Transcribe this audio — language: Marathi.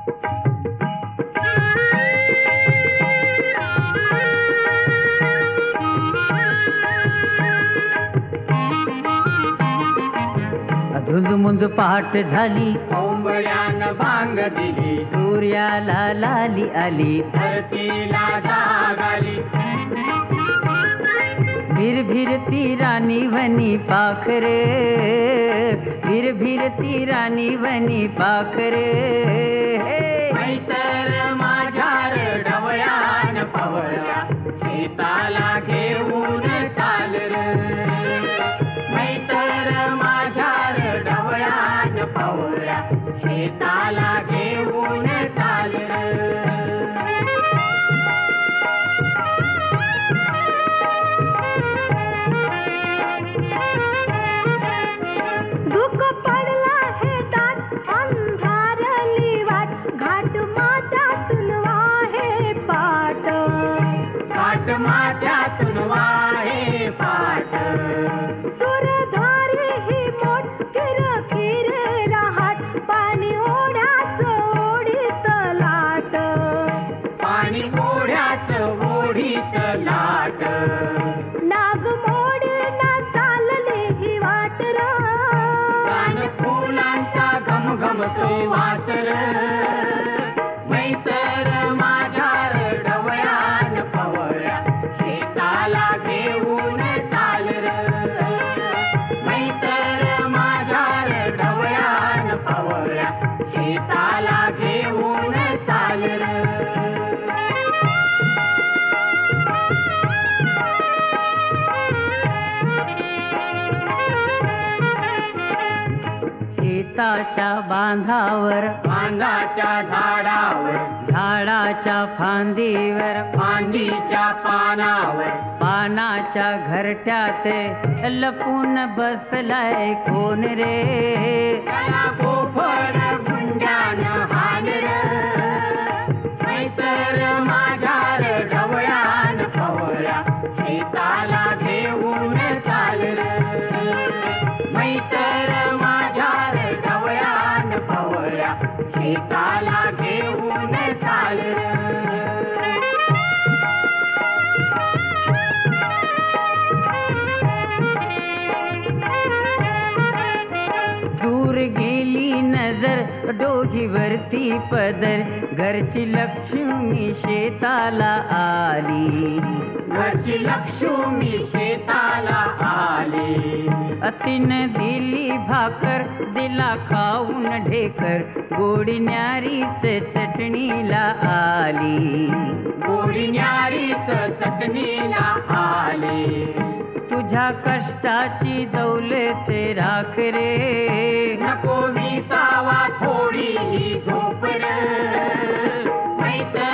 धुंदमुंद पहाट झाली, ओंबळ्यानं भांग दिली, सूर्याला लाली आली, धरतीला जाग आली. भिरभिरती राणी वनी पाखरे, भिरभिरती राणी वनी पाखरे. मैतर माझ्यार ढवळ्यान पवळ्या, शेताला घेऊन चाल रे. मैतर माझ्यार ढवळ्यान पवळ्या, शेताला घेऊन चाल रे. धुक पडला हे दाट, अंधारली वाट, घाट माथ्यातून वाहे पाट, घाट माथ्यातून वाहे पाट. सुरधारी ही मोठ किरकिर रहाट, पाणी ओढ्याच ओढीत लाट, पाणी ओढ्याच ओढीत लाट. नागमोडी ना चालली ही वाट र, कान फुलांचा घमघमतो वासर. मैतर माझ्यार ढवळ्यान पवळ्या, शेताला घेऊन चाल रे. मैतर माझ्यार ढवळ्यान पवळ्या, शेताला घेऊन चाल रे. शेताच्या बांधावर, बांधाच्या झाडावर, झाडाच्या फांदीवर, फांदीच्या पानावर, पानाच्या घरट्यात लपून बसलाय कोण रे. त्याला गोफड गुंड्यानं हाण रे. मैतर माझ्यार ढवळ्यान पवळ्या, शेताला घेऊन चाल रे. मैतर माझ्यार ढवळ्यान पवळ्या, शेताला घेऊन चाल रे. दूर गेली नजर डोहीवरती पदर, घरची लक्ष्मी शेताला आली, घरची लक्ष्मी शेताला आली. अतीन दिली भाकर, दिला खाऊन ढेकर, गोडी न्यारीच चटणीला आली, गोडी न्यारीच चटणीला आली. तुझ्या कष्टाची दौलत राख रे. नको विसावा थोडी ही झोप रे. मैतर